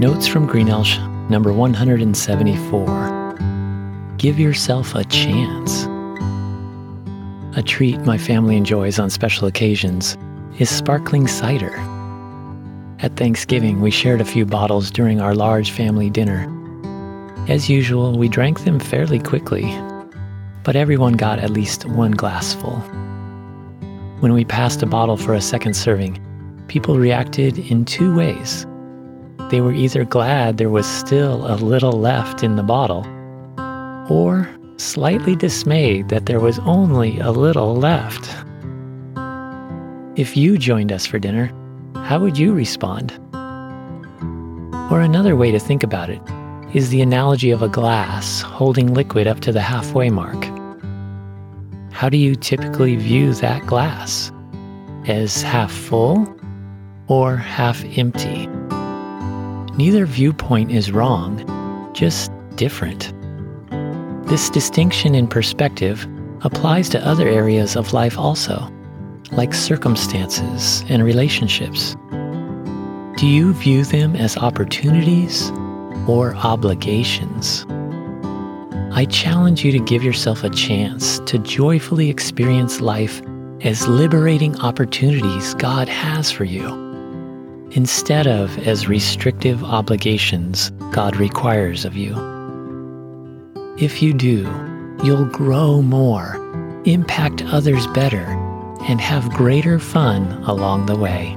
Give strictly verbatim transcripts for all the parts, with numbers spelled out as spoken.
Notes from Greenelsh, number one hundred seventy-four. Give yourself a chance. A treat my family enjoys on special occasions is sparkling cider. At Thanksgiving, we shared a few bottles during our large family dinner. As usual, we drank them fairly quickly, but everyone got at least one glassful. When we passed a bottle for a second serving, people reacted in two ways. They were either glad there was still a little left in the bottle, or slightly dismayed that there was only a little left. If you joined us for dinner, how would you respond? Or another way to think about it is the analogy of a glass holding liquid up to the halfway mark. How do you typically view that glass? As half full or half empty? Neither viewpoint is wrong, just different. This distinction in perspective applies to other areas of life also, like circumstances and relationships. Do you view them as opportunities or obligations? I challenge you to give yourself a chance to joyfully experience life as liberating opportunities God has for you, instead of as restrictive obligations God requires of you. If you do, you'll grow more, impact others better, and have greater fun along the way.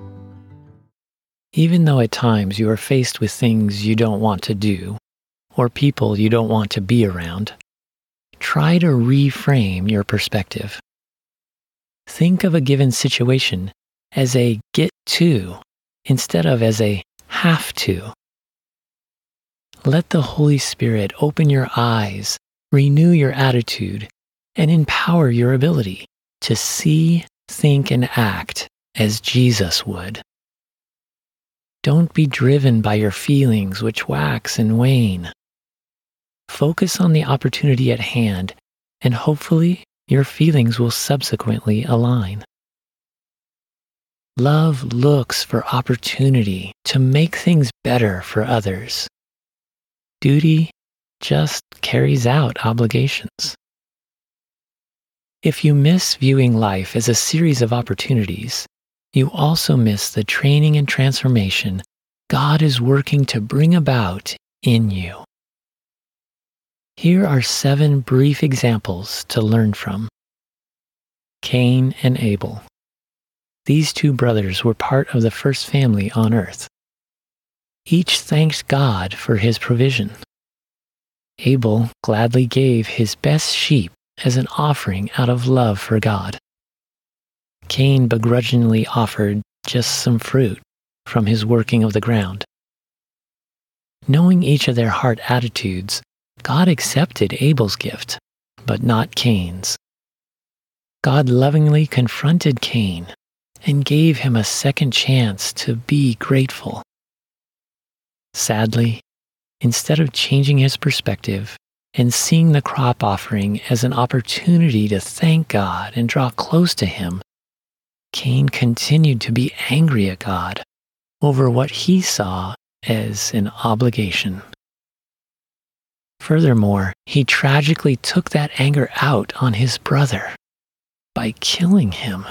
Even though at times you are faced with things you don't want to do, or people you don't want to be around, try to reframe your perspective. Think of a given situation as a get to instead of as a have to. Let the Holy Spirit open your eyes, renew your attitude, and empower your ability to see, think, and act as Jesus would. Don't be driven by your feelings, which wax and wane. Focus on the opportunity at hand, and hopefully your feelings will subsequently align. Love looks for opportunity to make things better for others. Duty just carries out obligations. If you miss viewing life as a series of opportunities, you also miss the training and transformation God is working to bring about in you. Here are seven brief examples to learn from. Cain and Abel. These two brothers were part of the first family on earth. Each thanked God for his provision. Abel gladly gave his best sheep as an offering out of love for God. Cain begrudgingly offered just some fruit from his working of the ground. Knowing each of their heart attitudes, God accepted Abel's gift, but not Cain's. God lovingly confronted Cain and gave him a second chance to be grateful. Sadly, instead of changing his perspective and seeing the crop offering as an opportunity to thank God and draw close to him, Cain continued to be angry at God over what he saw as an obligation. Furthermore, he tragically took that anger out on his brother by killing him.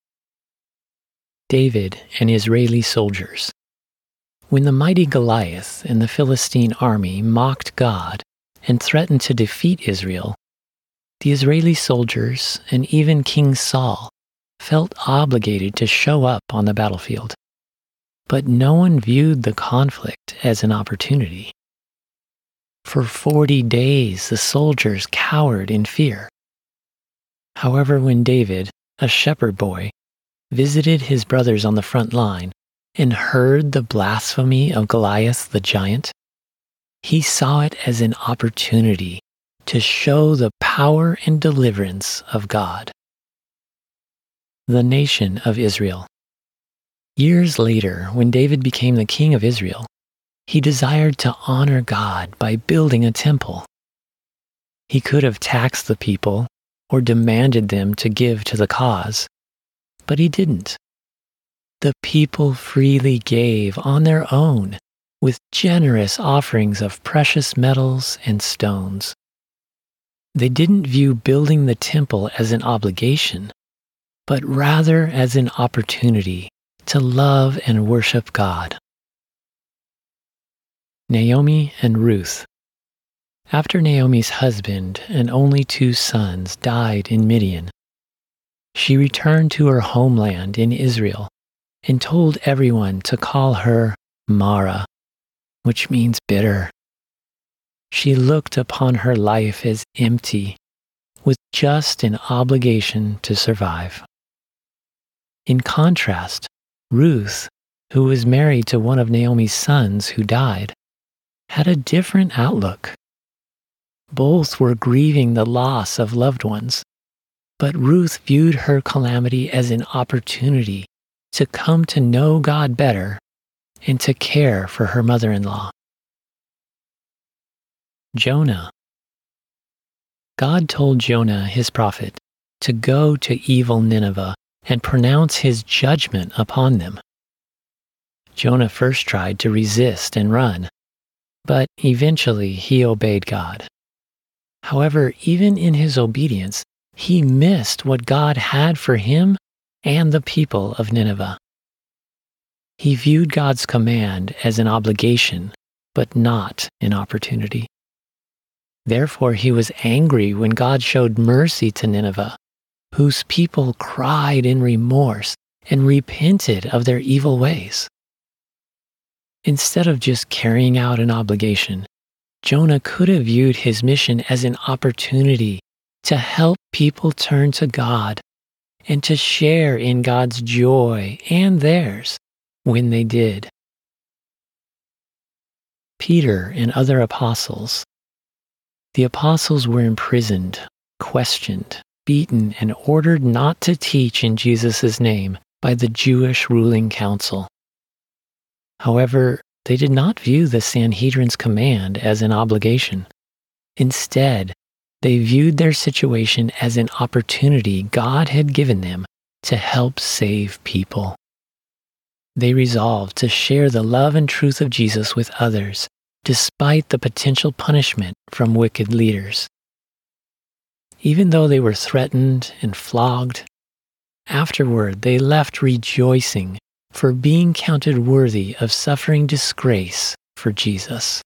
David and Israeli soldiers. When the mighty Goliath and the Philistine army mocked God and threatened to defeat Israel, the Israeli soldiers and even King Saul felt obligated to show up on the battlefield. But no one viewed the conflict as an opportunity. For forty days, the soldiers cowered in fear. However, when David, a shepherd boy, visited his brothers on the front line and heard the blasphemy of Goliath the giant, he saw it as an opportunity to show the power and deliverance of God. The nation of Israel. Years later, when David became the king of Israel, he desired to honor God by building a temple. He could have taxed the people or demanded them to give to the cause, but he didn't. The people freely gave on their own with generous offerings of precious metals and stones. They didn't view building the temple as an obligation, but rather as an opportunity to love and worship God. Naomi and Ruth. After Naomi's husband and only two sons died in Midian, she returned to her homeland in Israel and told everyone to call her Mara, which means bitter. She looked upon her life as empty, with just an obligation to survive. In contrast, Ruth, who was married to one of Naomi's sons who died, had a different outlook. Both were grieving the loss of loved ones, but Ruth viewed her calamity as an opportunity to come to know God better and to care for her mother-in-law. Jonah. God told Jonah, his prophet, to go to evil Nineveh and pronounce his judgment upon them. Jonah first tried to resist and run, but eventually he obeyed God. However, even in his obedience, he missed what God had for him and the people of Nineveh. He viewed God's command as an obligation, but not an opportunity. Therefore, he was angry when God showed mercy to Nineveh, whose people cried in remorse and repented of their evil ways. Instead of just carrying out an obligation, Jonah could have viewed his mission as an opportunity to help people turn to God and to share in God's joy and theirs when they did. Peter and other apostles. The apostles were imprisoned, questioned, beaten, and ordered not to teach in Jesus' name by the Jewish ruling council. However, they did not view the Sanhedrin's command as an obligation. Instead, they viewed their situation as an opportunity God had given them to help save people. They resolved to share the love and truth of Jesus with others, despite the potential punishment from wicked leaders. Even though they were threatened and flogged, afterward they left rejoicing for being counted worthy of suffering disgrace for Jesus.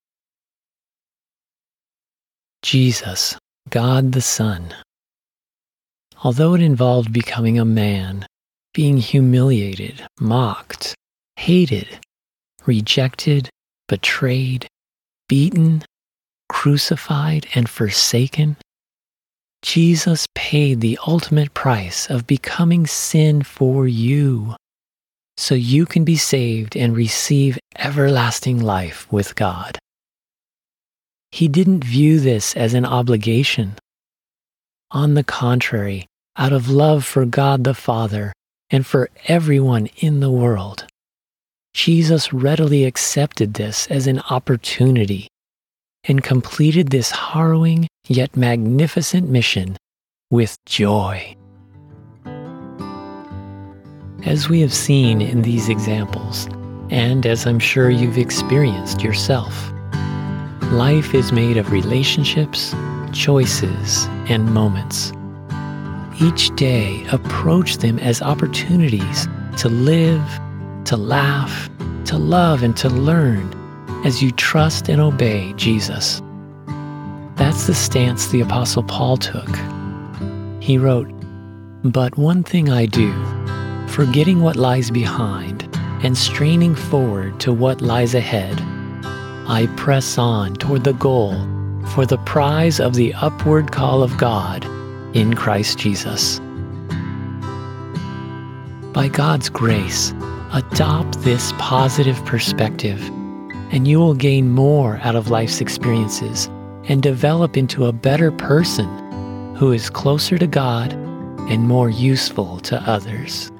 Jesus, God the Son. Although it involved becoming a man, being humiliated, mocked, hated, rejected, betrayed, beaten, crucified, and forsaken, Jesus paid the ultimate price of becoming sin for you, so you can be saved and receive everlasting life with God. He didn't view this as an obligation. On the contrary, out of love for God the Father and for everyone in the world, Jesus readily accepted this as an opportunity and completed this harrowing yet magnificent mission with joy. As we have seen in these examples, and as I'm sure you've experienced yourself, life is made of relationships, choices, and moments. Each day, approach them as opportunities to live, to laugh, to love, and to learn as you trust and obey Jesus. That's the stance the Apostle Paul took. He wrote, "But one thing I do, forgetting what lies behind and straining forward to what lies ahead, I press on toward the goal for the prize of the upward call of God in Christ Jesus." By God's grace, adopt this positive perspective, and you will gain more out of life's experiences and develop into a better person who is closer to God and more useful to others.